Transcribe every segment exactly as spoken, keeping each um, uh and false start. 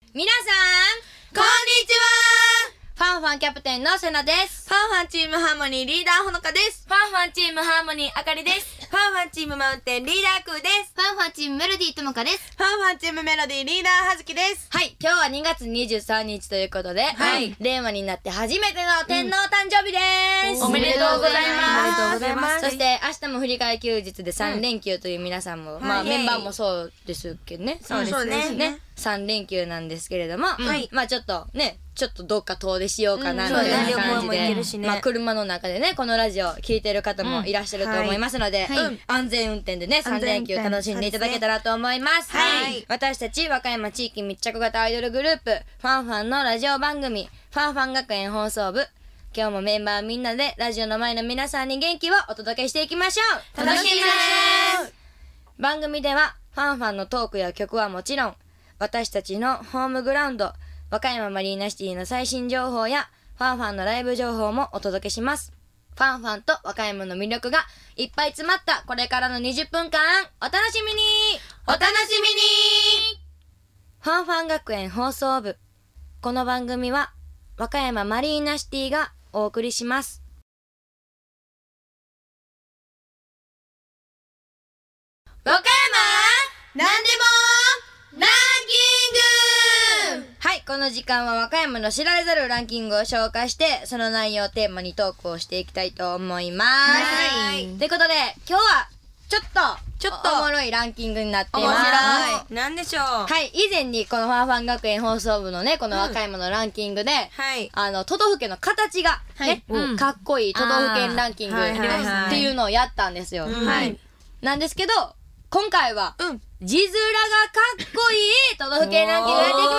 皆さんこんにちは。 ファンファンキャプテンのセナです。 ファンファンチームハーモニーリーダーほのかです。 ファンファンチームハーモニーあかりです。 ファンファンチームマウンテンリーダークーです。 ファンファンチームメロディーともかです。 ファンファンチームメロディーリーダーはずきです。 はい、今日はにがつにじゅうさんにちということで、 はい、 令和になって初めての天皇誕生日です、 うん、おめでとうございます。 おめでとうございます。 そして明日も振り替え休日でさんれんきゅうという皆さんも、うん、まあ、 はい、 メンバーもそうですけどね。 そうですね。 ね、さんれんきゅうなんですけれども、 はい、 まあちょっとね、ちょっとどっか遠出しようかなみたいな感じで、まあ車の中でね、このラジオ聞いてる方もいらっしゃると思いますので、 はいはい、 安全運転でね、さんれんきゅう楽しんでいただけたらと思います。 はい、 私たち和歌山地域密着型アイドルグループ、ファンファンのラジオ番組、ファンファン学園放送部。今日もメンバーみんなでラジオの前の皆さんに元気をお届けしていきましょう。 楽しみです。 番組ではファンファンのトークや曲はもちろん、私たちのホームグラウンド、和歌山マリーナシティの最新情報やファンファンのライブ情報もお届けします。ファンファンと和歌山の魅力がいっぱい詰まったこれからのにじゅっぷんかん、お楽しみにお楽しみに。 ファンファン学園放送部。この番組は和歌山マリーナシティがお送りします。 和歌山なんでもランキング。 はい、この時間は和歌山の知られざるランキングを紹介して、その内容をテーマにトークをしていきたいと思います。 はい。 ということで、今日はちょっと、 ちょっとおもろいランキングになっています。 面白い。なんでしょう。 はい、以前にこのファンファン学園放送部のね、この和歌山のランキングで、 はい。 あの、都道府県の形がね、 うんかっこいい都道府県ランキングはいはいはいっていうのをやったんですよ。 うんははいい。 なんですけど、今回は、 うん。 字面がかっこいい都道府県ランキングをやってい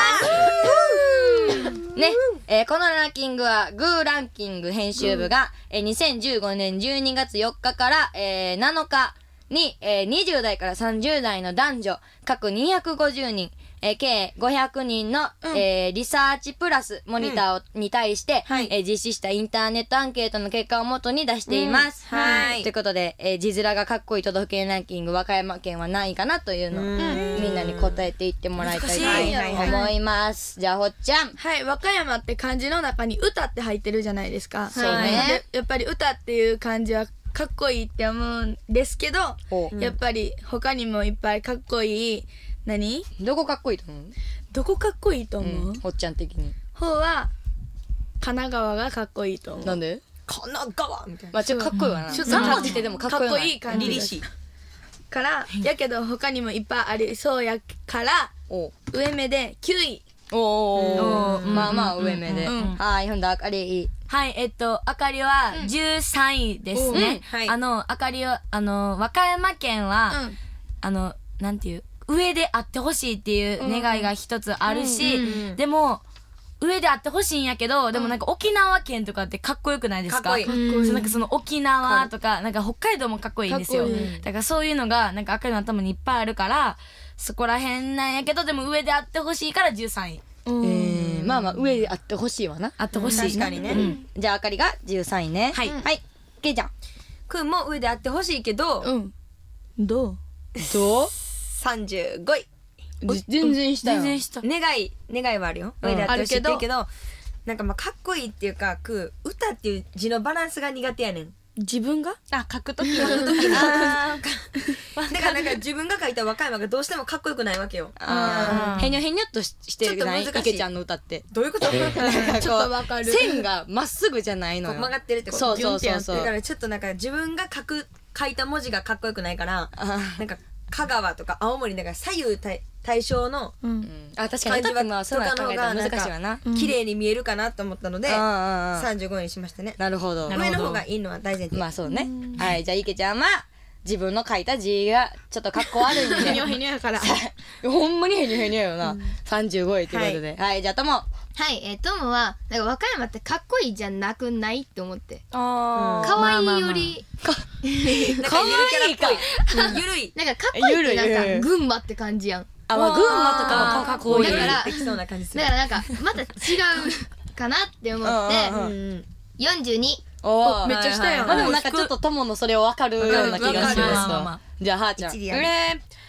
きますね、えー、このランキングはグーランキング編集部が、うん、えー、にせんじゅうごねんじゅうにがつよっかから、えー、なのかに、えー、にじゅうだいからさんじゅうだいの男女各にひゃくごじゅうにん、えー、計ごひゃくにんの、うん、えー、リサーチプラスモニターを、うん、に対して、はい、えー、実施したインターネットアンケートの結果をもとに出しています、 うん、はい。 ということで、えー、字面がかっこいい都道府県ランキング和歌山県は何位かなというのをみんなに答えていってもらいたいと思います。じゃあほっちゃん。 はい、和歌山って漢字の中に歌って入ってるじゃないですか。 そうね。 でやっぱり歌っていう漢字はかっこいいって思うんですけど、やっぱり他にもいっぱいかっこいい、何どこかっこいいと思う？ どこかっこいいと思う？ うん、ほっちゃん的に。 ほうは神奈川がかっこいいと思う。 なんで？ 神奈川みたいな。 まあちょっとかっこいいわな。 ちょっとさん文字ででもかっこいい。 かっこいい感じ。 凛々しい。 から、やけど他にもいっぱいありそうやから、上目できゅうい。 おー、まあまあ上目で。はい、ほんとあかり。 はい、えっと、あかりはじゅうさんいですね。あの、あかりは、あの、和歌山県は、あの、なんていう、上であってほしいっていう願いが一つあるし、でも、上であってほしいんやけど、でもなんか沖縄県とかってかっこよくないですか？ かっこいい。 そうなんかその沖縄とか、なんか北海道もかっこいいんですよ。だからそういうのが、なんかあかりの頭にいっぱいあるから、そこら辺なんやけど、でも上であってほしいからじゅうさんい。 えー、まあまあ上であってほしいわな。 あってほしい。 確かにね。 うん、じゃああかりがじゅうさんいね。 はい。 はい。けいちゃん。 くんも上であってほしいけど、 うん。どう？ どう？ さんじゅうごい。 全然したよ。 全然した。 願い、願いはあるよ。上であってほしいって言うけど、なんかまあかっこいいっていうか、く歌っていう字のバランスが苦手やねん。 自分が？ あ、書くとき書くときに。だからなんか自分が書いた和歌山がどうしてもかっこよくないわけよ。 ああ。へにょへにょっとしてるない？いけちゃんの歌って。 どういうこと？ ちょっとわかる。 線がまっすぐじゃないのよ。 曲がってるってこと。 そうそうそうそう。 だからちょっとなんか自分が書く、書いた文字がかっこよくないから、なんか香川とか青森なんか左右対対称のあ、確かに歌ってもそういうの考えたら難しいわな。 綺麗に見えるかなと思ったのでさんじゅうごいにしましたね。 なるほど。 上の方がいいのは大前提。 まあそうね。はい、じゃあいけちゃんは自分の書いた字がちょっとかっこ悪いんでへにょへにょやからほんまにへにょへにょよな。さんじゅうごいということで。はい、じゃあとも。 はい、えー、トムはなんか和歌山ってかっこいいじゃなくないって思って、 あ可愛いよりかわいいかゆるい、 なんかかっこいいってなんか群馬って感じやん。 あ、まあ群馬とかはかっこいい。 だからできそうな感じする。 だからなんかまた違うかなって思ってよんじゅうに。 おー、 めっちゃしたやん。 まあでもなんかちょっとトモのそれを分かるような気がしますと。じゃあはーちゃん。 え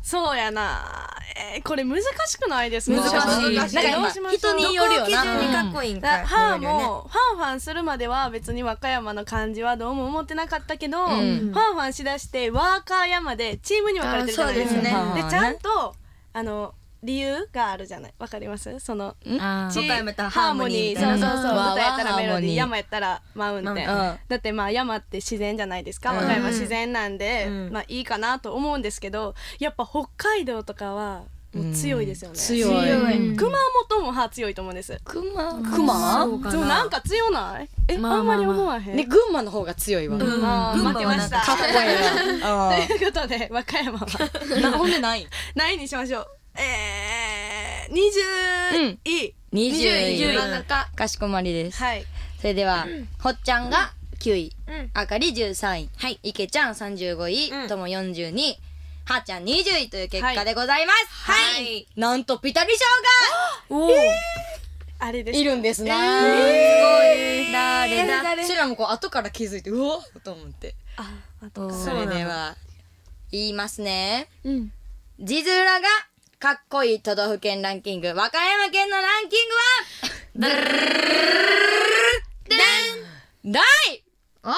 そうやな、えー、これ難しくないですか？ 難しい。 なんか人によるよな。 どこを基準にかっこいいんか。 ハーもファンファンするまでは別に和歌山の漢字はどうも思ってなかったけど、ファンファンしだして和歌山でチームに分かれてるじゃないですか。 そうですねでちゃんとあの理由があるじゃない。わかります？そのあーチ和歌山やったらハーモニー、そうそうそう。 わー歌やったらメロディー、 ハーモニー山やったらマウンテン。 うんだってまあ山って自然じゃないですか。 うん和歌山自然なんで、 うんまあいいかなと思うんですけど、やっぱ北海道とかはもう強いですよね。 強い。 熊本も歯強いと思うんです。 熊熊そうなんか強ない？え、 まあまあまああんまり思わへん。 ね、群馬の方が強いわ。かっうんあー群馬は負けました。 こいいな。 ということで和歌山はなほんでない何位にしましょう。えー、にじゅうい。 にじゅうい。 にじゅういかしこまりです。 はい。 それでは、ほっちゃんがきゅうい、 うんあかりじゅうさんい、 はいいけちゃんさんじゅうごい、 うんともよんじゅうに、はーちゃんにじゅういという結果でございます。は。 はいなんとピタリ賞おおがあれです。 いるんですな。 えすごい。誰だ誰しらもこう後から気づいて、うわっと思って。 あ、あと。 それでは、言いますね。 うん。 字面がかっこいい都道府県ランキング、和歌山県のランキングは、第あ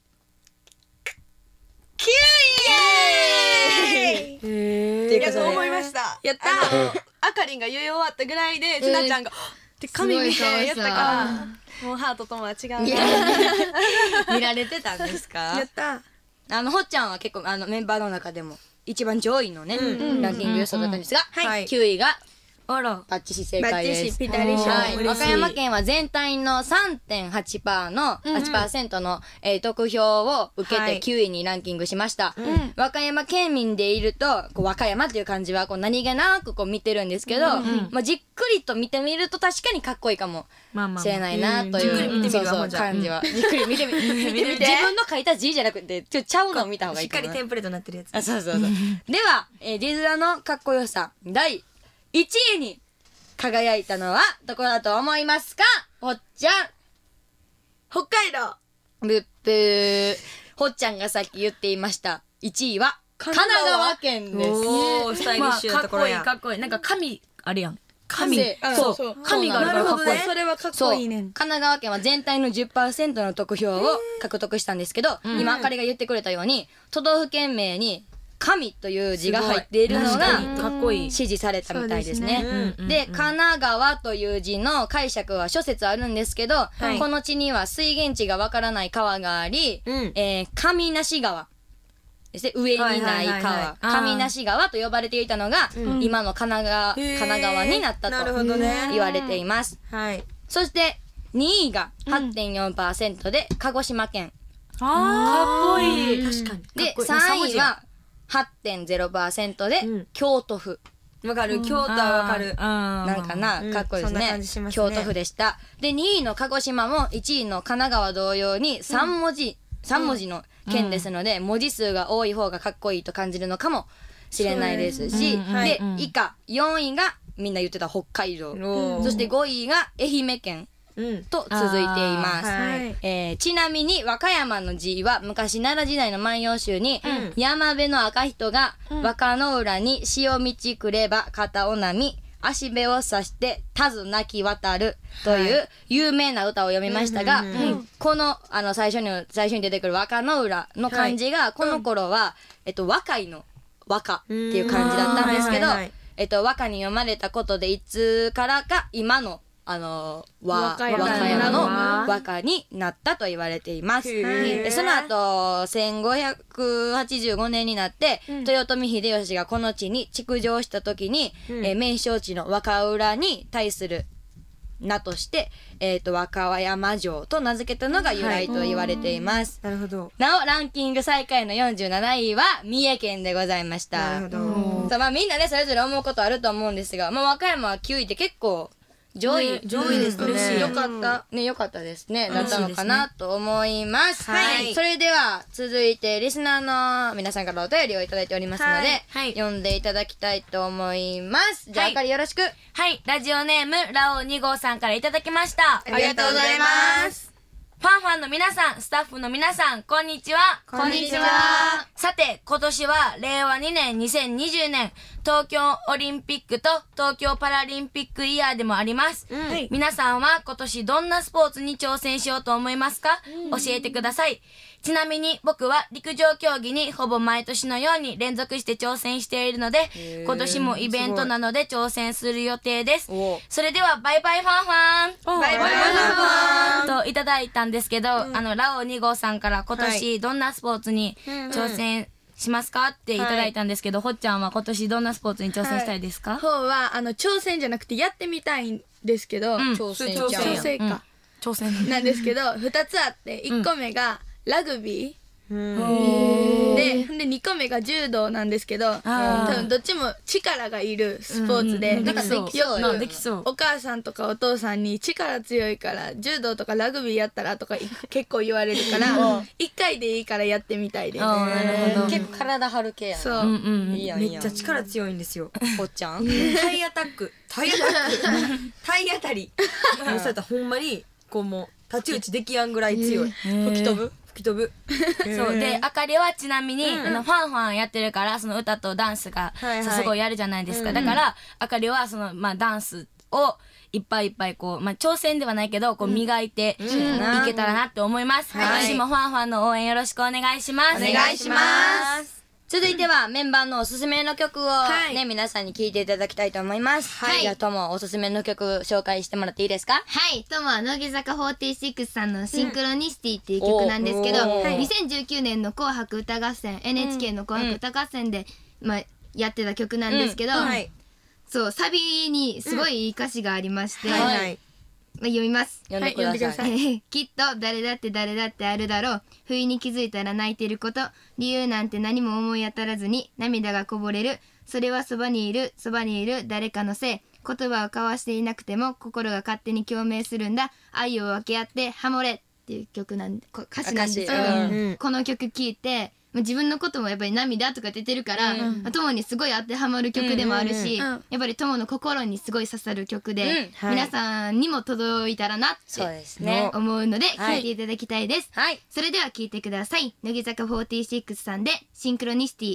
きゅういっていうかそれ思いました。 やったあのあかりんが言い終わったぐらいで、ちなちゃんが、って紙見てやったから、もうハートともは違うな。 見られてたんですか？ た。 あのほっちゃんは結構あのメンバーの中でも一番上位のね、ランキング予想だったんですが、 はいきゅういがあらバッチシ正解です。 ピタリ賞。 はい、和嬉しい歌山県は全体の さんてんはちパーセント の、はちパーセントの、えー得票を受けはいてきゅういにランキングしました。和歌山県民でいると、こう和歌山っていう漢字はこう何気なくこう見てるんですけど、まあ、じっくりと見てみると確かにかっこいいかもまあまあまあしれないなという、 じっくり見てみるわそうそうほんじゃ漢字は。じっくり見てみ、見てみて。自分の書いた字じゃなくて、ちょっとちゃうのを見た方がいしっいかな。 かりテンプレートになってるやつ。 あ、そうそうそう。では、えー、字面のかっこよさ、だいいちいに輝いたのはどこだと思いますか？ほっちゃん。 北海道。 ぶっぶー。ほっちゃんがさっき言っていました。いちいは神奈川県です。 おー、スタイリッシュなところや。 まあかっこいいかっこいいなんか神あるやん神神そうそう神があるからかっこいいなるほどねそれはかっそう。 こいいね神奈川県は全体の じゅっパーセント の得票を獲得したんですけど、今あかりが言ってくれたように、都道府県名に神という字が入っているのがかっこいい支持されたみたいですね。 うんで、神奈川という字の解釈は諸説あるんですけど、 いこの地には水源地がわからない川があり、 うんえー上梨川ですね、上にないはいはいはいは川、 い上梨川と呼ばれていたのが、今の神奈川、神奈川になったなるとほどね。 言われています。 はい。 そしてにいが はちてんよんパーセント で鹿児島県。 かっこいい確かに。 で、 かっこいいさんいは はちてんゼロパーセント でうん京都府。 わかる。京都はわかる。 ななんかな、 うんかっこいいですそんなね感じしますね京都府でした。で、にいの鹿児島もいちいの神奈川同様にさんもじ、三文字の県ですので、文字数が多い方がかっこいいと感じるのかもしれないですし、 うんはいで、以下よんいがみんな言ってた北海道。 おーそしてごいが愛媛県うん。 と続いています。 はい。 えーちなみに和歌山の字は昔奈良時代の万葉集に、 うん山辺の赤人が和歌の浦に潮道くれば肩を波み足辺を刺して田ず泣き渡るという有名な歌を読みましたが、 うんうんうんうんこのあの最初に最初に出てくる和歌の浦の漢字がこの頃は、えっと和歌の和歌っていう漢字だったんですけど、 うんはいはいはいえっと和歌に読まれたことでいつからか今のあの和和歌山和歌山の和和歌になったと言われています。 へーでその後せんごひゃくはちじゅうごねんになって、豊臣秀吉がこの地に築城した時に、 うんえー名勝地の和歌浦に対する名として、えー、と和歌山城と名付けたのが由来と言われています。 なるほど。 なおランキング最下位のよんじゅうなないは三重県でございました。 なるほど。 さあまあみんなねそれぞれ思うことあると思うんですが、まあ、和歌山はきゅういって結構上位、 ね上位ですねうん嬉しいよかったねよかったですねだったのかなと思います。 はいそれでは続いてリスナーの皆さんからお便りをいただいておりますので、 はいはい読んでいただきたいと思います。じゃあ、 はいあかりよろしく。 はいラジオネームラオに号さんからいただきましたありがとうございます。 ファンファンの皆さん、スタッフの皆さん、こんにちは。 こんにちは。 さて、今年はれいわにねんにせんにじゅうねん東京オリンピックと東京パラリンピックイヤーでもあります。 うん、 皆さんは今年どんなスポーツに挑戦しようと思いますか？うん、教えてください。ちなみに僕は陸上競技にほぼ毎年のように連続して挑戦しているので、今年もイベントなどで挑戦する予定です。それではバイバイファンファン。 バイバイファンファンといただいたんですけど、うん、あのラオに号さんから今年どんなスポーツに挑戦しますかっていただいたんですけど、はい、ほっちゃんは今年どんなスポーツに挑戦したいですか？ ほうはあの挑戦じゃなくてやってみたいんですけど、うん、 挑戦挑戦か、うん、 挑戦なんですけどふたつあって、いっこめがラグビー、うん、で, でにこめが柔道なんですけど、多分どっちも力がいるスポーツで、 うんうん、できそうよくできそうお母さんとかお父さんに力強いから柔道とかラグビーやったらとか結構言われるからいっかいでいいからやってみたいです。 なるほど。 結構体張る系やな。 そう、 うんうん、 いいやんいいやん。 めっちゃ力強いんですよ。 ほっちゃん体アタック体アタック体当たりもうそうやったらほんまにこうもう太刀打ちできやんぐらい強い。 吹き飛ぶ吹き飛ぶ。 そうで、あかりはちなみに、うん、あのファンファンやってるからその歌とダンスが、はいはい、すごいやるじゃないですか、うん、だからあかりはその、まあ、ダンスをいっぱいいっぱいこう、まあ、挑戦ではないけどこう磨いて、うん、いけたらなって思います、はい、私もファンファンの応援よろしくお願いします。 お願いします。 続いてはメンバーのおすすめの曲をね、はい、皆さんに聴いていただきたいと思います。はい。じゃあともおすすめの曲紹介してもらっていいですか？ はい。ともは乃木坂フォーティーシックスさんのシンクロニシティっていう曲なんですけど、うん、にせんじゅうきゅうねんの紅白歌合戦、うん、エヌエイチケー の紅白歌合戦で、うん、まあ、やってた曲なんですけど、うんはい、そう、サビにすごいいい歌詞がありまして、うんはいはい読みます。 読んでください。はい、 いきっと誰だって誰だってあるだろう。不意に気づいたら泣いてること。理由なんて何も思い当たらずに涙がこぼれる。それはそばにいる、そばにいる誰かのせい。言葉を交わしていなくても心が勝手に共鳴するんだ。愛を分け合ってハモれっていう曲なんで、歌詞なんですけど、うん、この曲聴いて、自分のこともやっぱり涙とか出てるから、うん、友にすごい当てはまる曲でもあるし、うんうんうん、やっぱり友の心にすごい刺さる曲で、うんはい、皆さんにも届いたらなって思うので聴いていただきたいです、はい、それでは聴いてください。乃木坂フォーティーシックスさんでシンクロニシティ。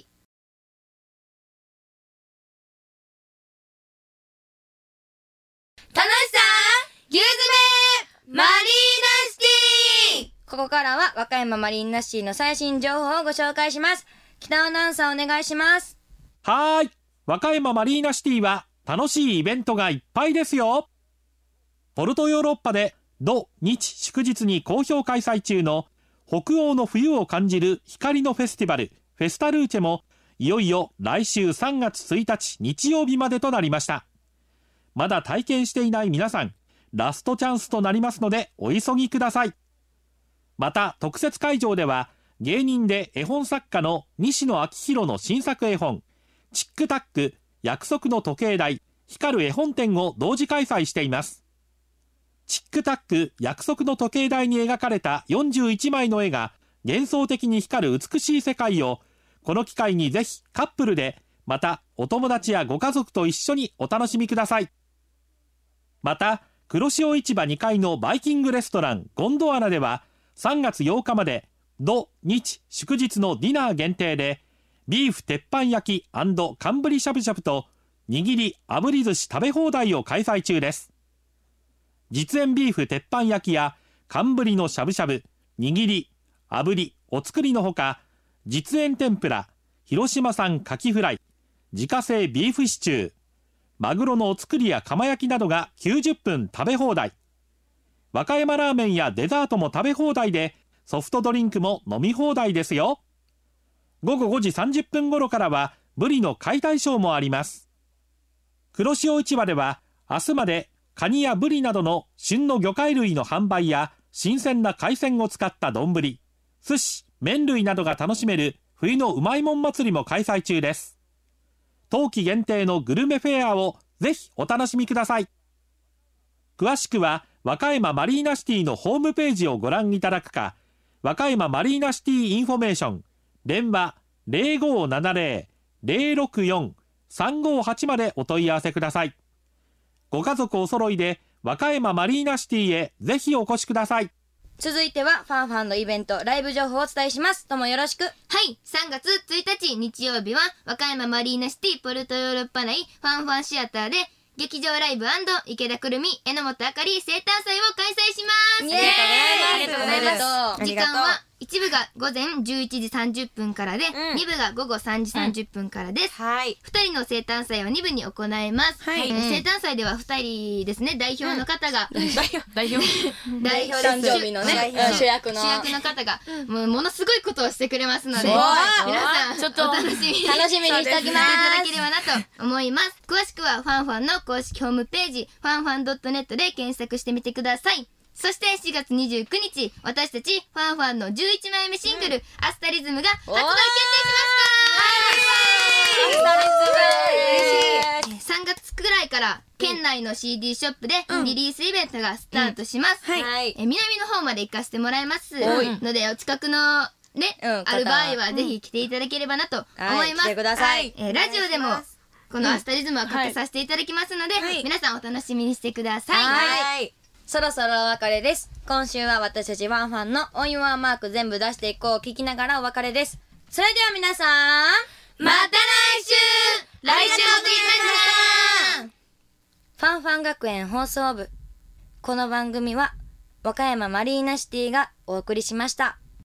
楽しさぎゅう詰めマリーナシティ。 ここからは和歌山マリーナシティの最新情報をご紹介します。北アナウンサーお願いします。 はーい、和歌山マリーナシティは楽しいイベントがいっぱいですよ。ポルトヨーロッパで土日祝日に好評開催中の北欧の冬を感じる光のフェスティバルフェスタルーチェもいよいよ来週さんがつついたち日曜日までとなりました。まだ体験していない皆さん、ラストチャンスとなりますのでお急ぎください。また特設会場では芸人で絵本作家の西野昭弘の新作絵本チックタック約束の時計台光る絵本展を同時開催しています。チックタック約束の時計台に描かれたよんじゅういちまいの絵が幻想的に光る美しい世界をこの機会にぜひカップルでまたお友達やご家族と一緒にお楽しみください。また黒潮市場にかいのバイキングレストランゴンドワナではさんがつようかまで土日祝日のディナー限定でビーフ鉄板焼き&寒ぶりしゃぶしゃぶと握り炙り寿司食べ放題を開催中です。実演ビーフ鉄板焼きや寒ぶりのしゃぶしゃぶ、握り、炙り、お作りのほか実演天ぷら、広島産カキフライ、自家製ビーフシチュー、マグロのお作りや釜焼きなどがきゅうじゅっぷん食べ放題。和歌山ラーメンやデザートも食べ放題でソフトドリンクも飲み放題ですよ。ごごごじさんじゅっぷん頃からはブリの解体ショーもあります。黒潮市場では明日までカニやブリなどの旬の魚介類の販売や新鮮な海鮮を使った丼、寿司、麺類などが楽しめる冬のうまいもん祭りも開催中です。冬季限定のグルメフェアをぜひお楽しみください。詳しくは和歌山マリーナシティのホームページをご覧いただくか、和歌山マリーナシティインフォメーション電話 ゼロごーななゼロ ゼロろくよん さんごはち までお問い合わせください。ご家族お揃いで和歌山マリーナシティへぜひお越しください。 続いてはファンファンのイベントライブ情報をお伝えします。ともよろしく。 はい、さんがつついたち日曜日は和歌山マリーナシティポルトヨーロッパ内ファンファンシアターで劇場ライブ&池田くるみ榎本あかり生誕祭を開催します。 イエーイありがとうございます。 あり時がとう間は一部が午前じゅういちじさんじゅっぷんからで、 うん二部が午後さんじさんじゅっぷんからです。 はい二人の生誕祭を二部に行います。 はいえー生誕祭では二人ですね、代表の方が、 代表代表誕生日のね代表主役の主役の方が、もうものすごいことをしてくれますので、 すごい皆さんちょっとお楽しみに楽しみにしておきましていただす。 ければなと思います。詳しくはファンファンの公式ホームページファンファン ドットネット で検索してみてください。そしてしがつにじゅうくにち、私たちファンファンのじゅういちまいめシングル、アスタリズムが発売決定しました。さんがつくらいから県内の シーディー ショップでリリースイベントがスタートします。 はいえ南の方まで行かせてもらいますはいので、お近くのね、 うんある場合はぜひ来ていただければなと思はいい、 ます。 来てください。 えーラジオでもこのアスタリズムはかけさせていただきますので、 はい皆さんお楽しみにしてください。 はいそろそろお別れです。今週は私たちワンファンのオンユアマーク全部出していこうを聞きながらお別れです。それでは皆さん、 また来週来週も聞いてください。 ファンファン学園放送部。この番組は和歌山マリーナシティがお送りしました。